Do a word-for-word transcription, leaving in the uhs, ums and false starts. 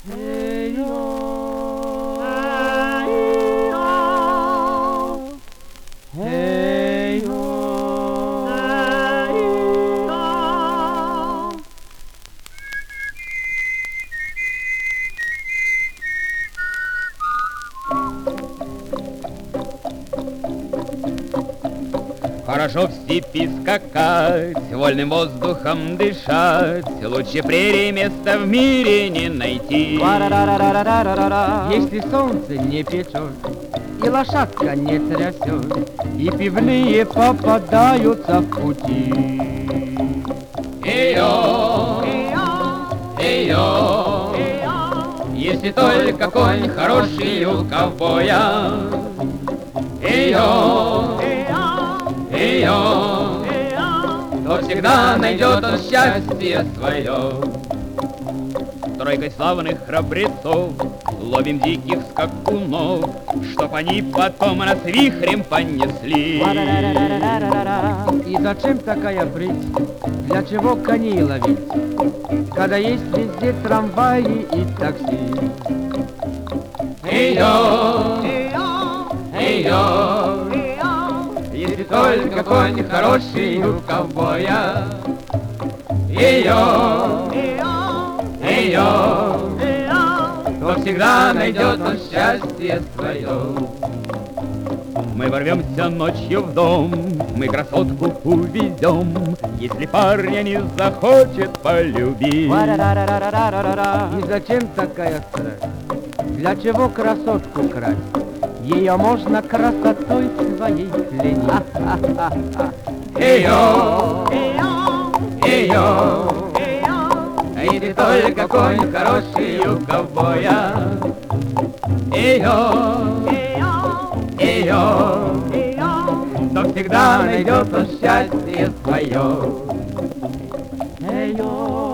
Хорошо в степи скакать, вольным воздухом дышать, лучше прерий места в мире не найти. Если солнце не печет, и лошадка не трясет, и пивные попадаются в пути. Эй-йо, эй-йо, если только конь хороший у ковбоя. Эй-йо, эй-йо, то всегда найдет он счастье свое. Тройкой славных храбрецов ловим диких скакунов, чтоб они потом нас вихрем понесли. И зачем такая прыть? Для чего коней ловить, когда есть везде трамваи и такси? Эй-йо, эй-йо, если только конь хороший у ковбоя. Эй-йо, эй-йо, то всегда найдет он счастье свое. Мы ворвемся ночью в дом, мы красотку увезем, если парня не захочет полюбить. И зачем такая страсть? Для чего красотку красть? Ее можно красотой своей пленить. Эй-йо, эй-йо, если только конь хороший у ковбоя. Эй-йо, эй-йо, то всегда найдет он счастье свое. Эй-йо.